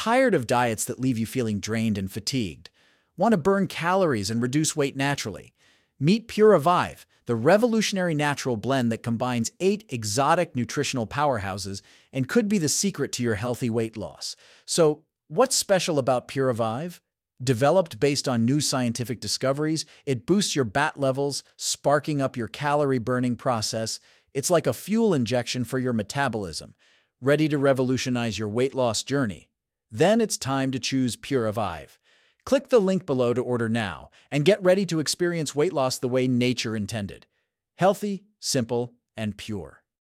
Tired of diets that leave you feeling drained and fatigued? Want to burn calories and reduce weight naturally? Meet Pure the revolutionary natural blend that combines 8 exotic nutritional powerhouses and could be the secret to your healthy weight loss. So, what's special about Pure? Developed based on new scientific discoveries, it boosts your BAT levels, sparking up your calorie-burning process. It's like a fuel injection for your metabolism. Ready to revolutionize your weight loss journey? Then it's time to choose Pure. Click the link below to order now and get ready to experience weight loss the way nature intended. Healthy, simple, and pure.